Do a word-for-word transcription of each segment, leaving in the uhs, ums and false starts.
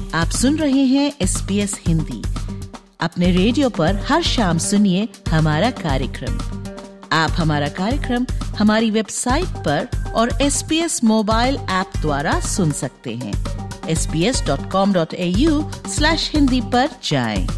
आप सुन रहे हैं एस बी एस हिंदी। अपने रेडियो पर हर शाम सुनिए हमारा कार्यक्रम। आप हमारा कार्यक्रम हमारी वेबसाइट पर और S B S mobile app द्वारा सुन सकते हैं। S B S dot com dot A U slash Hindi पर जाएं।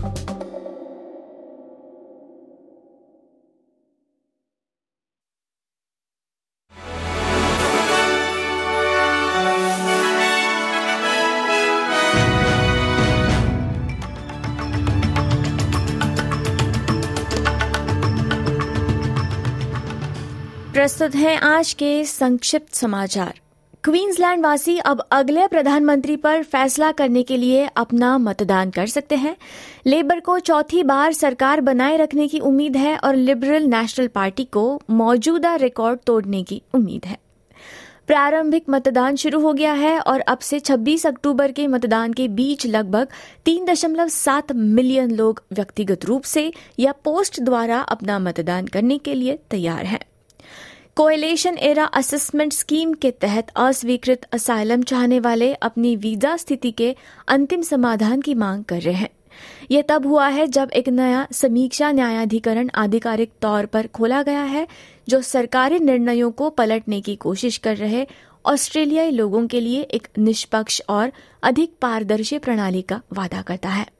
प्रस्तुत हैं आज के संक्षिप्त समाचार। क्वींसलैंड वासी अब अगले प्रधानमंत्री पर फैसला करने के लिए अपना मतदान कर सकते हैं। लेबर को चौथी बार सरकार बनाए रखने की उम्मीद है और लिबरल नेशनल पार्टी को मौजूदा रिकॉर्ड तोड़ने की उम्मीद है। प्रारंभिक मतदान शुरू हो गया है और अब से छब्बीस अक्टूबर के मतदान के बीच लगभग तीन दशमलव सात मिलियन लोग व्यक्तिगत रूप से या पोस्ट द्वारा अपना मतदान करने के लिए तैयार हैं। कोएलिशन एरा असेसमेंट स्कीम के तहत अस्वीकृत असाइलम चाहने वाले अपनी वीजा स्थिति के अंतिम समाधान की मांग कर रहे हैं। यह तब हुआ है जब एक नया समीक्षा न्यायाधिकरण आधिकारिक तौर पर खोला गया है, जो सरकारी निर्णयों को पलटने की कोशिश कर रहे ऑस्ट्रेलियाई लोगों के लिए एक निष्पक्ष और अधिक पारदर्शी प्रणाली का वादा करता है।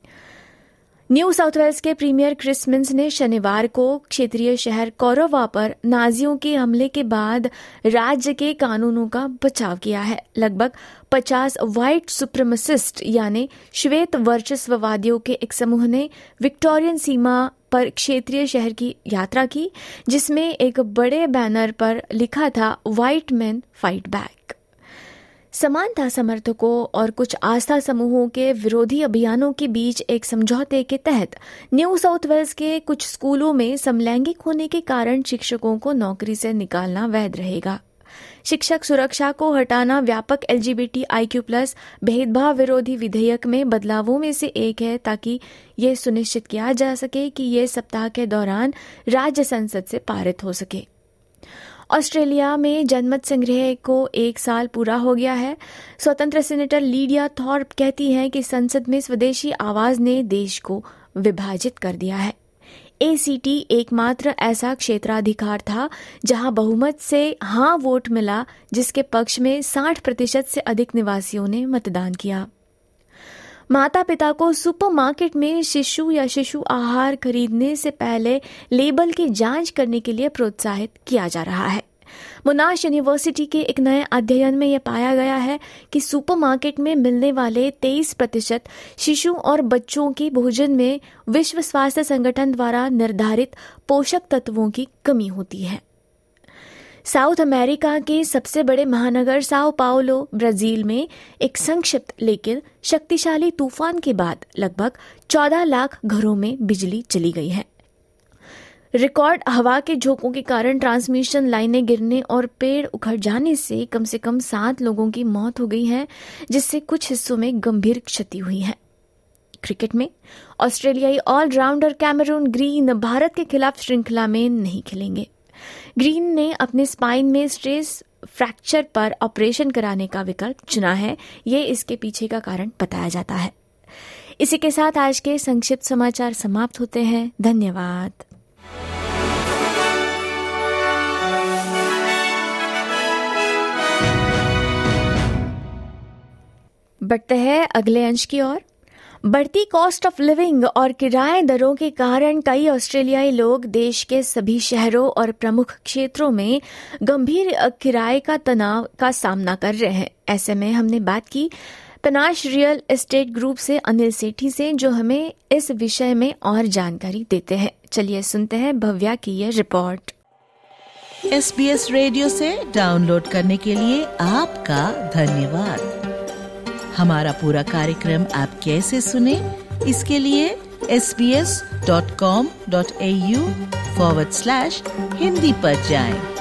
न्यू साउथ वेल्स के प्रीमियर क्रिस मिन्स ने शनिवार को क्षेत्रीय शहर कोरोवा पर नाजियों के हमले के बाद राज्य के कानूनों का बचाव किया है। लगभग पचास व्हाइट सुप्रीमसिस्ट यानी श्वेत वर्चस्ववादियों के एक समूह ने विक्टोरियन सीमा पर क्षेत्रीय शहर की यात्रा की, जिसमें एक बड़े बैनर पर लिखा था व्हाइट मैन फाइट बैक। समानता समर्थकों और कुछ आस्था समूहों के विरोधी अभियानों के बीच एक समझौते के तहत न्यू साउथ वेल्स के कुछ स्कूलों में समलैंगिक होने के कारण शिक्षकों को नौकरी से निकालना वैध रहेगा। शिक्षक सुरक्षा को हटाना व्यापक L G B T I Q plus भेदभाव विरोधी विधेयक में बदलावों में से एक है, ताकि ये सुनिश्चित किया जा सके कि ये सप्ताह के दौरान राज्य संसद से पारित हो सके। ऑस्ट्रेलिया में जनमत संग्रह को एक साल पूरा हो गया है। स्वतंत्र सीनेटर लीडिया थॉर्प कहती हैं कि संसद में स्वदेशी आवाज ने देश को विभाजित कर दिया है। ए सी टी एकमात्र ऐसा क्षेत्राधिकार था जहां बहुमत से हाँ वोट मिला, जिसके पक्ष में साठ प्रतिशत से अधिक निवासियों ने मतदान किया। माता पिता को सुपरमार्केट में शिशु या शिशु आहार खरीदने से पहले लेबल की जांच करने के लिए प्रोत्साहित किया जा रहा है। मोनाश यूनिवर्सिटी के एक नए अध्ययन में यह पाया गया है कि सुपरमार्केट में मिलने वाले तेईस प्रतिशत शिशु और बच्चों के भोजन में विश्व स्वास्थ्य संगठन द्वारा निर्धारित पोषक तत्वों की कमी होती है। साउथ अमेरिका के सबसे बड़े महानगर साओ पाउलो ब्राजील में एक संक्षिप्त लेकिन शक्तिशाली तूफान के बाद लगभग चौदह लाख घरों में बिजली चली गई है। रिकॉर्ड हवा के झोंकों के कारण ट्रांसमिशन लाइनें गिरने और पेड़ उखड़ जाने से कम से कम सात लोगों की मौत हो गई है, जिससे कुछ हिस्सों में गंभीर क्षति हुई है। क्रिकेट में ऑस्ट्रेलियाई ऑलराउंडर कैमरून ग्रीन भारत के खिलाफ श्रृंखला में नहीं खेलेंगे। ग्रीन ने अपने स्पाइन में स्ट्रेस फ्रैक्चर पर ऑपरेशन कराने का विकल्प चुना है। ये इसके पीछे का कारण बताया जाता है। इसी के साथ आज के संक्षिप्त समाचार समाप्त होते हैं। धन्यवाद। बढ़ते हैं अगले अंश की ओर। बढ़ती कॉस्ट ऑफ लिविंग और किराए दरों के कारण कई ऑस्ट्रेलियाई लोग देश के सभी शहरों और प्रमुख क्षेत्रों में गंभीर किराए का तनाव का सामना कर रहे हैं। ऐसे में हमने बात की पनाश रियल एस्टेट ग्रुप से अनिल सेठी से, जो हमें इस विषय में और जानकारी देते हैं। चलिए सुनते हैं भव्या की ये report. S B S radio से डाउनलोड करने के लिए आपका धन्यवाद। हमारा पूरा कार्यक्रम आप कैसे सुने, इसके लिए S B S dot com dot A U forward slash Hindi पर जाएं।